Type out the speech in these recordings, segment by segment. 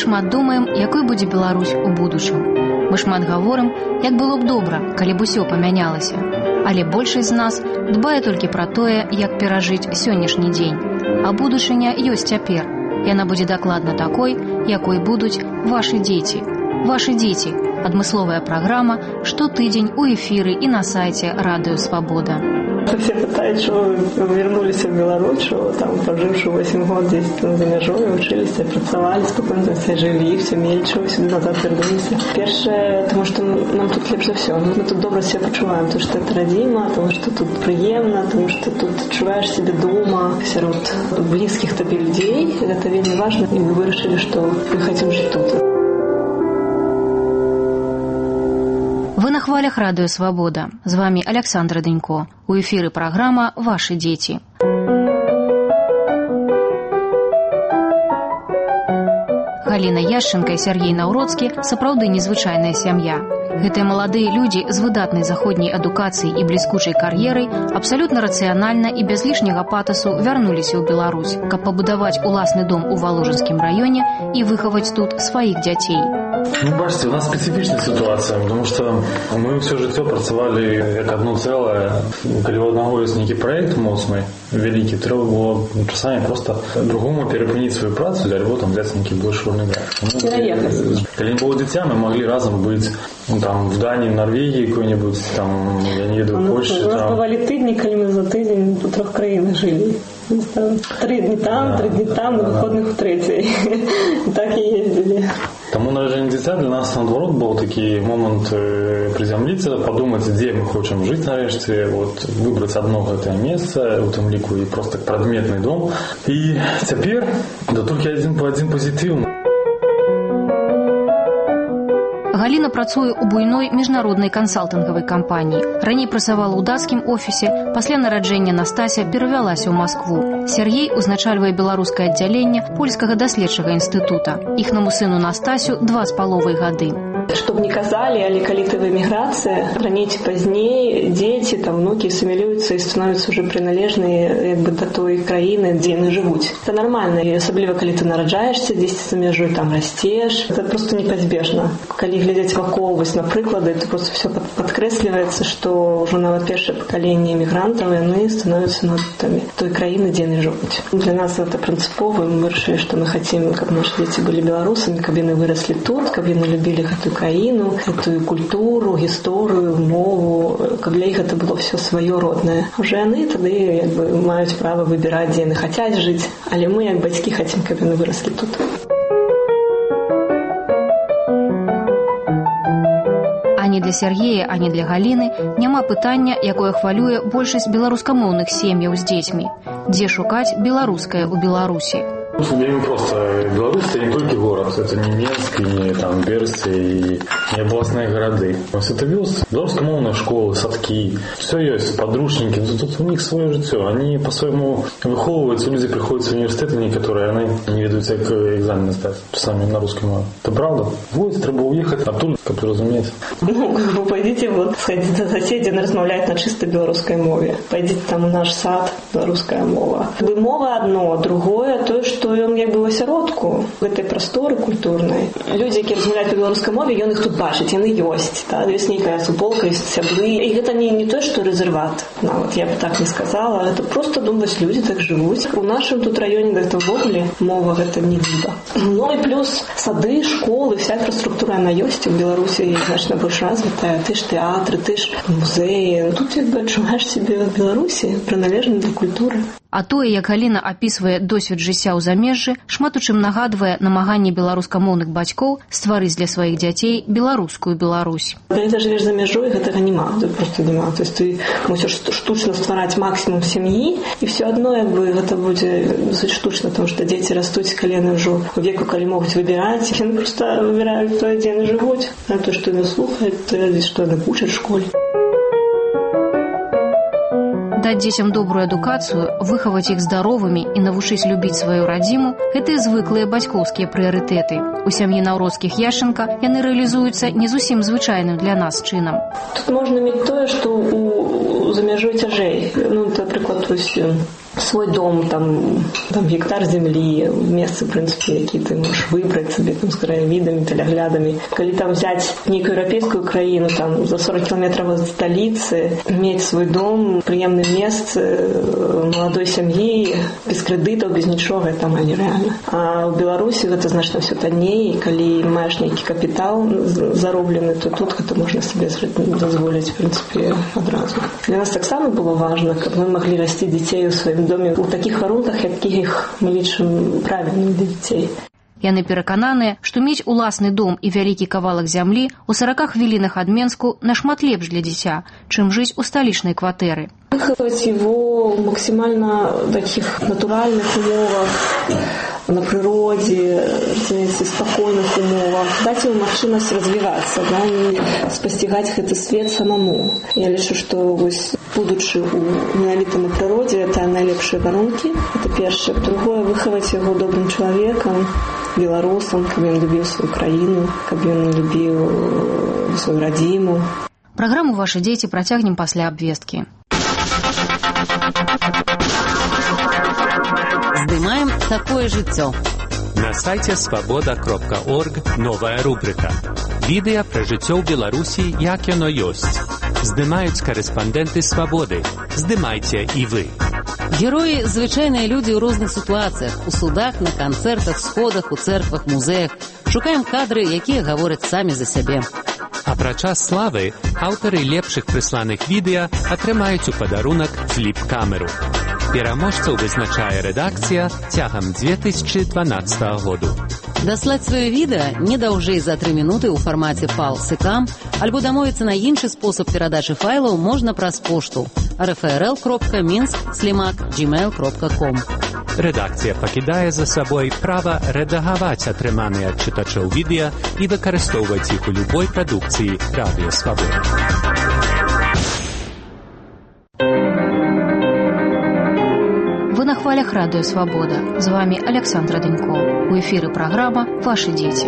шмат думаем, якой будзе Беларусь у будучым. Мы шмат гаворым, як было б добра, калі б усё памянялася. Але большасць з нас дбае толькі пра тое, як перажыць сённяшні дзень. А будучыня ёсць цяпер. Яна будзе дакладна такой, якой будуць вашы дзеці. Вашы дзеці. Адмысловая праграма штотыдзень у эфіры і на сайце Радыё Свабода. Все пытают, что вы вернулись в Беларусь, что там, поживши 8 год здесь за межой, учились, працевали, спокойно все жили, все мельчили, сюда назад вернулись. Перше, потому что нам тут лепше за все. Мы тут добро себя почуваем, потому что это родимо, потому что тут приемно, потому что тут чуваешь себя дома, сирот близких тебе людей. Это вельми важно, и мы решили, что мы хотим жить тут. Вы на хвалях Радыё Свабода. З вами Александра Дынько. У эфіры праграма «Вашы дзеці». Галіна Яшченка і Сергей Наўроцкі сапраўды незвычайная сям'я. Гэтыя маладыя людзі з выдатнай заходняй адукацыяй і бліскучай кар'ерай абсалютна рацыянальна і без лішняга патасу вярнуліся ў Беларусь, каб пабудаваць уласны дом у Валожынскім раёне і выхаваць тут сваіх дзяцей. Ну, бачите, у нас специфичная ситуация, потому что мы все жыццё працавалі як одно целое. Калі у одного есть некий проект моцный, великий, трэба было часамі просто другому перепыніць свою працу для того, там взять некий больш вольны графік. Калі не было дзіця, мы могли разом быть там в Дании, в Норвегии какой-нибудь, там, я не ведаю, Польше. У нас бывали тыдні, калі мы за тыдзень у 3 краінах жылі. 3 дні там, 3 дні там, на выходных у 3. Так и ездили. Тому наражение дзіця для нас, наоборот, был такий момент приземлиться, подумать, где мы хотим жить нарешті, вот, выбрать одно гэтае место, у тым ліку, и просто предметный дом. И теперь, да только один позитивный. Галіна працуе ў буйной міжнароднай кансалтынгавай кампаніі. Раней працавала ў дацкім офісе, пасля нараджэння Настася перавялася ў Маскву. Сергей узначальвае беларускае аддзяленне польскага даследчага інстытута. Іхнаму сыну Настасю 2,5 гады. Чтоб не казали, але калі ты в эміграцыі, раней ці пазней дзеці, там, внукі асімілююцца і становяцца уже прыналежныя як бы да той краіны, дзе яны жывуць. Это нормально, і асабліва калі ты нараджаешься дзесьці за мяжой, там расцеш, это просто непазбежна. Калі глядзець вакол, вось на прыклады, то просто все падкрэсліваецца, што ўжо нават першае пакаленне эмігрантаў, яны становяцца носьбітамі той краіны, дзе яны жывуць. Для нас это прынцыпова, мы вырашылі, што мы хацім, каб нашы дзеці былі беларусамі, каб яны выраслі тут, каб яны любілі гэтую краіну, гэтую культуру, гісторыю, мову, каб для іх гэта было все сваё роднае. Уже яны тады як бы маюць права выбіраць, дзе яны хацяць жыць, але мы як бацькі хацім, каб яны выраслі тут. Ані для Сергея, ані для Галіны няма пытання, якое хвалюе большасць беларускамоўных сем'яў з дзецьмі. Дзе шукаць беларускае ў Беларусі? Вельми просто. Беларусь — это не только город, это не Минск, не там Берсти, и не областные города. Это вёс, белорусскомовные школы, садки, все есть, подручники, тут у них свое житё. Они по-своему выховываются, люди приходят в университеты некоторые, они не ведут как экзамены сдать, сами на русском мове. Это правда? Вот, треба уехать оттуда, как разумеется. Ну, вы пойдите, вот, сходите до соседей, они размовляют на чисто белорусской мове. Пойдите там в наш сад, белорусская мова. Мова одно, другое, то, что ён як бы в асяродку гэтай прасторы культурнай. Людзі, які размаўляюць па беларускай мове, ён іх тут бачыць, яны ёсць. Да? Ёсць нейкая суполка, ёсць сябры. І гэта не то, што рэзерват. Нават я б так не сказала. Гэта просто думаць, людзі так жывуць. У нашым тут раёне гэта ўвогуле мова гэта не дзіва. Ну і плюс сады, школы, вся інфраструктура яна ёсць. У Беларусі значна больш развітая. Ты ж тэатры, ты ж музеі. Тут як бы адчуваеш сябе в Беларусі прыналежным да культуры. А тое, як Галіна апісвае досвед жыцця ў замежжы, шмат у чым нагадвае намаганне беларускамоўных бацькоў стварыць для сваіх дзяцей беларускую Беларусь. Калі ты жывеш за мяжой, гэтага няма, просто няма. То есть ты мусіш штучна ствараць максімум сям'і, і все адно як бы гэта будзе досыць штучна, тому што дзеці растуць, калі яны ўжо у веку, калі могуць выбіраць, яны проста выбіраюць тое, дзе яны жывуць, а то, што яны слухаюць, тое, што яны вучаць в школе. Даць дзецям добрую адукацыю, выхаваць іх здаровымі і навучыць любіць сваю радзіму – гэтыя звыклыя бацькоўскія прыярытэты. У сям'і Наўроцкіх Яшченка яны рэалізуюцца не зусім звычайным для нас чынам. Тут можна мець тое, што за мяжой цяжэй. Ну, напрыклад, свой дом, там гектар земли, месцы, в принципе, які ты можешь выбрать себе, там, с краевидами, телеглядами. Коли там взять некую европейскую краину, там, за 40 километров от столицы, иметь свой дом, приемное место, молодой семьи, без кредитов, без ничего, это нереально. А в Беларуси это значно все таннее, и коли маешь некий капитал заробленный, то тут это можно себе дозволить, в принципе, одразу. Для нас так само было важно, как мы могли расти детей у своим доме у таких варунках, якіх мы лічым правільным для дзяцей. Яны перакананыя, што мець уласны дом і вялікі кавалак зямлі ў 40 хвілінах ад Менску нашмат лепш для дзіця, чым жыць у сталічнай кватэры. Выховать его максимально в таких натуральных умовах, на природе, в спокойных умовах, дать ему возможность развиваться, да, не спостигать этот свет самому. Я лишу, что будучи менавіта на природе, это найлепшие варунки, это первое. Другое, выховать его добрым человеком, белорусом, как он любил свою краину, как он любил свою родиму. Программу «Ваши дети» працягнем пасля абвесткі. Здымаем такое жыццё. На сайте свобода.орг новая рубрика. Відэа пра жыццё ў Беларусі, як яно ёсць. Здымаюць карэспандэнты «Свабоды». Здымайце і вы. Героі – звычайныя людзі ў розных сітуацыях. У судах, на канцэртах, сходах, у цэрквах, музеях. Шукаем кадры, якія гавораць самі за сябе. Апрача славы, аўтары лепшых прысланых відэа атрымаюць у падарунак фліп-камеру. Пераможцаў вызначае рэдакцыя цягам 2012 году. Даслаць сваё відэа не даўжэй за 3 мінуты ў фармаце PAL-SYCAM альбо дамовіцца на іншы спосаб перадачы файлаў можна праз пошту rfrl.minsk@gmail.com. Рэдакцыя пакідае за сабой права рэдагаваць атрыманыя ад чытачоў відэа і выкарыстоўваць іх у любой прадукцыі Радыё Свабода. Вы на хвалях Радыё Свабода. З вами Александра Данько. У эфіры праграма «Ваши дети».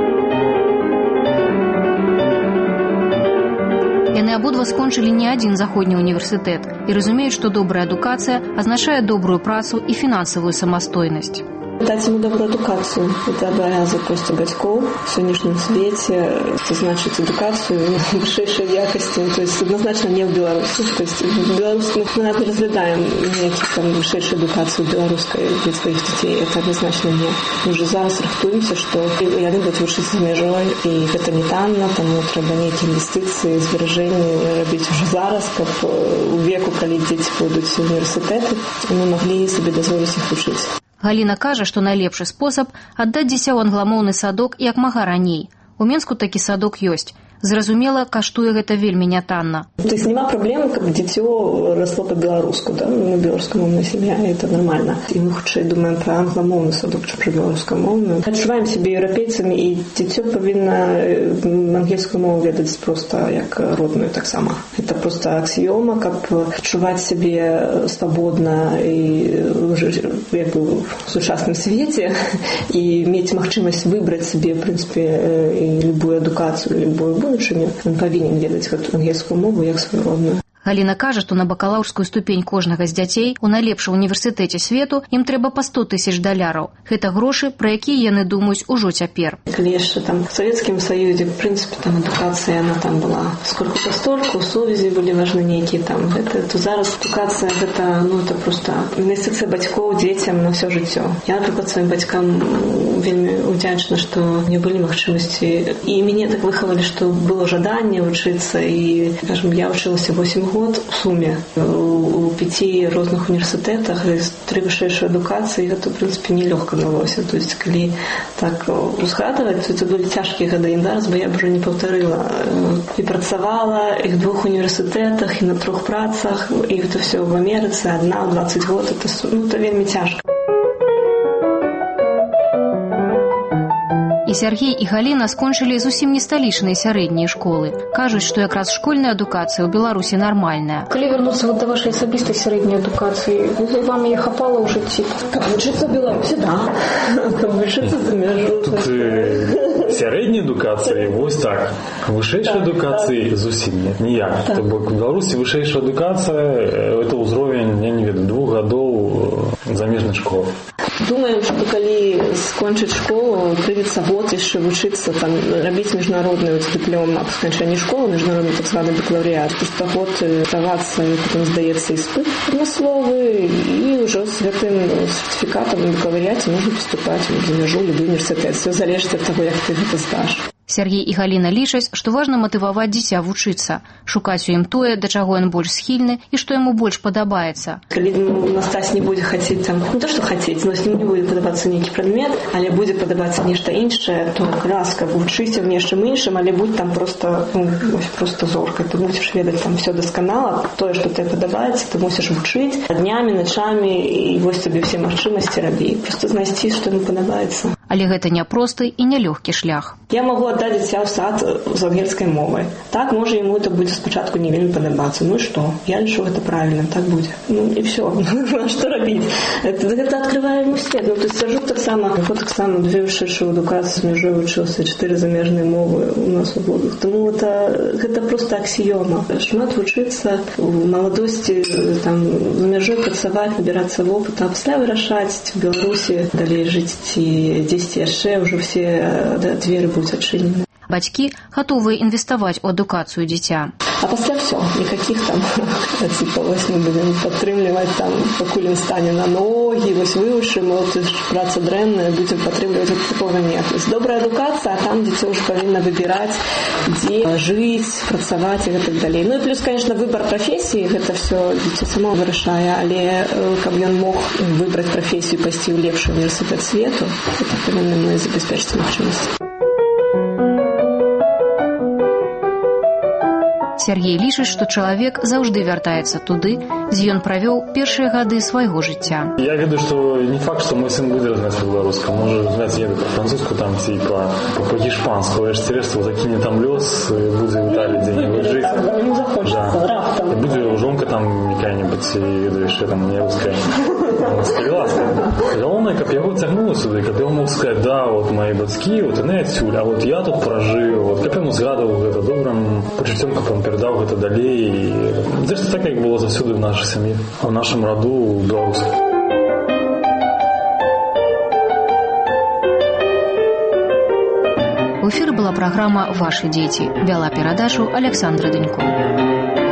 Яны абодва скончылі не адзін заходні універсітэт і разумеюць, што добрая адукацыя азначае добрую працу і фінансавую самастойнасць. Дать ему добрую эдукацию. Это обязан просто батьков в сегодняшнем свете. Это значит эдукацию высшей якости. То есть однозначно не в Беларуси. То есть в Беларуси мы не разглядаем никаких там высшей эдукации белорусской для своих детей. Это однозначно не. Мы уже зараз рахтуемся, что я люблю вчитися за межой, и это не танно, тому треба некие инвестиции, сбережения робить уже зараз, как у веку, коли дети пойдут в университеты, мы могли себе дозволить их учить. Галіна кажа, што найлепшы спосаб аддаць дзіця ў англамоўны садок як мага раней. У Менску такі садок ёсць. Зразумела, каштуе гэта вельмі нятанна. То есть нема проблемы, как дитё росло по-белоруску, да? Мы белорусскомовная семья, и это нормально. И мы хутчэй думаем про англомовный садок, чем про белорусскомовную. Адчуваем себе европейцами, и дитё повинно английскую мову ведаць просто як родную так само. Это просто аксиома, как адчуваць себе свободно и як бы в сучасном свете и иметь магчымасць выбрать себе, в принципе, и любую адукацию, любую будущее. Он павінен ведаць гэту ангельскую мову як сваю родную. Галіна кажа, што на бакалаўрскую ступень кожнага з дзяцей у найлепшым універсітэце свету ім трэба па 100 000 даляраў. Гэта грошы, пра якія яны думаюць ужо цяпер. Калі яшчэ там в Советскім Союзе, в принципе, там адукацыя, она там была сколько-то столько, сувязі былі важны нейкія там. То зараз адукацыя, гэта, это просто інвестыцыя бацькоў дзецям на ўсё жыццё. Я, напрыклад, сваім бацькам вельмі удзячна, што не былі магчымасці. І мяне так выхавалі, што было жаданне вучыцца, і, скажем, я вучылася 8 год у суме у 5 розных універсітэтах, 3 вышэйшай адукацыі, гэта, в принципе, нелёгка далося. То есть, калі так узгадваць, то это былі цяжкія гады, і зараз бы я б уже не паўтарыла. І працавала і в 2 універсітэтах, і на 3 працах, і гэта все в Амерыцы, одна ў 20 год, это вельмі цяжка. І Сяргей і Галіна скончылі зусім не сталічныя сярэднія школы. Кажуць, што якраз школьная адукацыя ў Беларусі нармальная. Калі вярнуцца да вашай асабістай сярэдняй адукацыі, вам яе хапала ў жыцці? Каб вучыцца ў Беларусі, да. Каб вучыцца за мяжу. Сярэдняй адукацыі вось так. Вышэйшай адукацыі зусім ніяк. То бок у Беларусі вышэйшая адукацыя это ўзровень, я не ведаю, 2 гадоў год. Думаем, што калі скончыць школу, прыйдзецца год яшчэ вучыцца, там, рабіць міжнародную дыплом аб сканчэнні школы, міжнародны так званы бакалаўрыят. Просто год здавацца, потым здаецца іспыт адмысловы, і ўжо з гэтым сертыфікатам на бакалаўрыяце можна паступаць за мяжу любы універсітэт. Все залежыць ад таго, як ты гэта здаш. Сергей і Галіна лічаць, што важна матываваць дзіця вучыцца, шукаць у ім тое, да чаго ён больш схільны і што яму больш падабаецца. Калі настаць не будзе хацець там, не то што хацець, но з ним не будзе падабацца нейкі прадмет, але будзе падабацца нешта іншае, то раз, каб вучыся в нечым іншым, але будь там просто, просто зоркай. Ты мусіш ведаць там все дасканала, тое, што тебе падабаецца, ты мусіш вучыць днямі, начамі, і вось табе ўсе магчымасці рабі. Просто знайсці, што яму падабаецца. Але гэта няпросты і нялёгкі шлях. Я магу аддаць дзіця ў сад з ангельскай мовай. Так, можа, яму это будзе спачатку не вельмі падабацца. Ну і што? Я лічу гэта правільна, так будзе. Ну і все. Што рабіць? Гэта адкрывае яму свет. Ну, то есть сажу таксама, таксама 2 вышэйшую адукацыю з мяжой вучылася, 4 замежныя мовы у нас у Богах. Тому гэта просто аксіёма. Шмат вучыцца, у маладосці там за мяжой працаваць, набірацца вопыт, а пасля вырашаць в Беларусі далей жыць ці дзесьці яшчэ ўжо все дзверы будуць адчынены. Бацькі гатовыя інвеставаць у адукацыю дзіця. А пасля все, никаких там вось мы будем падтрымліваць там, пакуль ён стане на ногі, вось вывучым, вот праца дрэнная, будем падтрымліваць, такого нет. То есть добрая адукацыя, а там дзіцё ўжо павінна выбіраць, дзе жыць, працаваць і так далей. Ну і плюс, конечно, выбор прафесіі, гэта все дзіцё само вырашае, але каб ён мог выбраць прафесію, пайсці ў лепшы універсітэт свету, гэта павінны мы забяспечыць магчымасць. Сергей лічыць, што чалавек заўжды вяртаецца туды, дзе ён правёў першыя гады свайго жыцця. Я ведаю, што не факт, што мой сын будзе размаўляць па-беларуску. Можа размаўляць еду па-французску там ці па-гішпанску. Я ж цересту закіне там лёс, будзе ў Італіі дзе-небудзь жыць. Не захочацца, раптам. І будзе жонка там якая-небудзь, ведаю, яшчэ там не руская. Скалілася. Галоўнае, каб яго цягнула сюды, каб ён мог сказаць, да, вот мои бацькі, вот яны адсюль, а вот я тут пражыў, вот каб ён згадаў гэта добрым пачуццём, каб ён перадаў гэта далей. Зрэшты, так як было заўсёды в нашай сям'і, а в нашым раду беларускі. У эфіры была праграма «Ваши дзеці». Вяла перадачу Александра Дынько.